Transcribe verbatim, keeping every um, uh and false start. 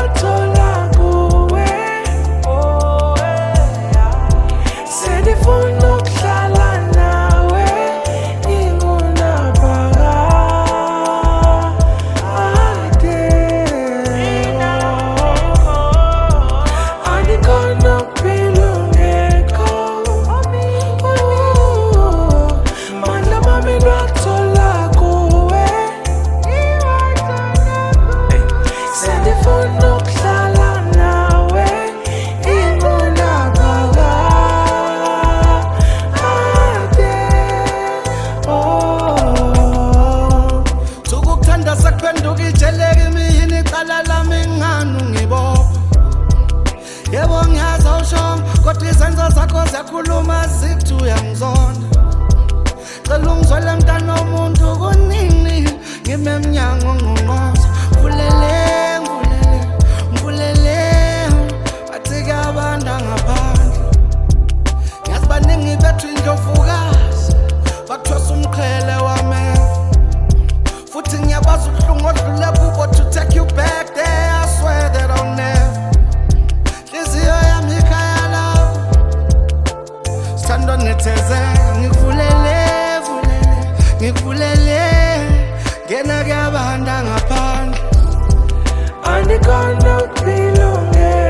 ngathola kuwe. Sendifuna ukuhlala nawe ingunabhakade. Andikhona ukuphila ungekho. Mandla mami ngathola kuwe. Sendifuna ukuhlala nawe ingunabhakade. Sukukuthanda sekuphenduka ijeleka imini icala lami ngani ungibopha. Yebo ngiyazi awushongo kodwa izenzo zakho ziyakhuluma zithi uyangizonda. Cela ungizwele mntana womuntu kunini ngime emnyango ngqongqoza. Mvulele mvulele mvulele bathi-ke abanda ngaphandle. Ngiyazi baningi bethu indlovukazi bakuthwesa umqhele wameva. Futhi ngiyabazi ubuhlungu odlule kubo to take you back there. I swear that I'll never. Nhliziyo yami ikhaya lapho sithandwa ngethezeka. Ngikuvulele vulele ngikuvulele ngena kuyabanda ngaphandle. Andikhona ukuphila ungekho.